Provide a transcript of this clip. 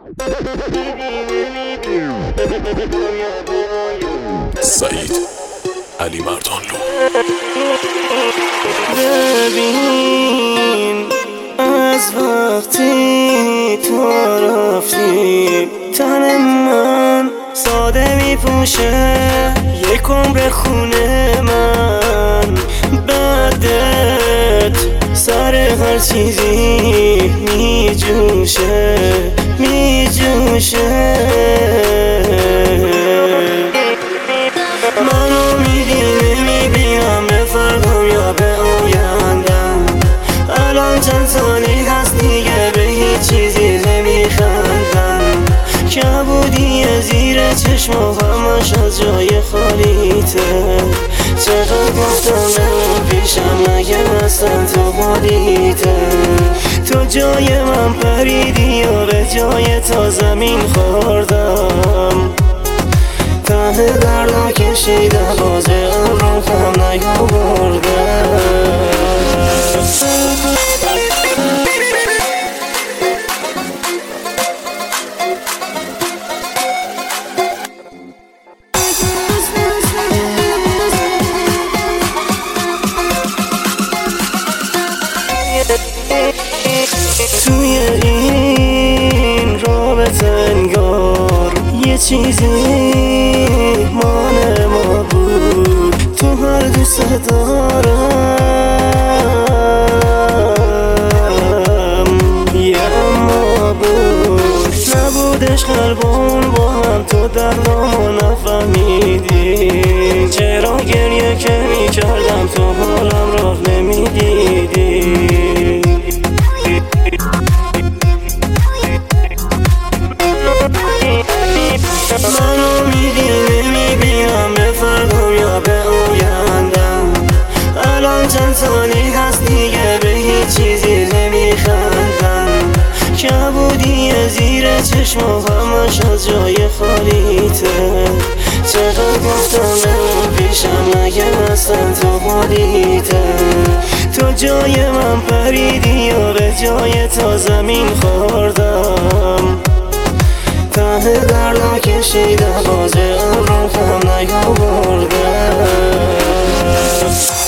سعید علی مردانلو. ببین از وقتی تو رفتی تن من ساده میپوشه یک عمر خونه من. بعدت سر هر چیزی میجوشه منو نمیبینم به فردام یا به آیندم. الان چند سالی هست دیگه به هیچ چیزی نمیخندم. کبودی زیر چشم و همش از جای خالیته. چقدر گفتم به اون پیشم نگه اصلا تو حالیته. تو جای من پریدی یا به جای تا زمین خوردم. ته دردا کشیدم باز عمرم هم نیاوردم. توی این رابطه انگار یه چیزی مان ما بود. تو هر دوست دارم یه اما بود. نبودش قلبون با هم تو در نامو نفهمیدی. چرا گریه که میکردم تو حالم را نمیدیدی. منو نمیبینم به فردام یا به آیندم. الان چند سالی هست دیگه به هیچ چیزی نمیخندم. کبودی زیر چشم و همش از جای خالیته. چقدر گفتم به اون پیشم نگه اصلا تو حالیته. تو جای من پریدی یا به جای تا زمین خوردم. ته دردا کشیدم باز عمرم هم نیاوردم.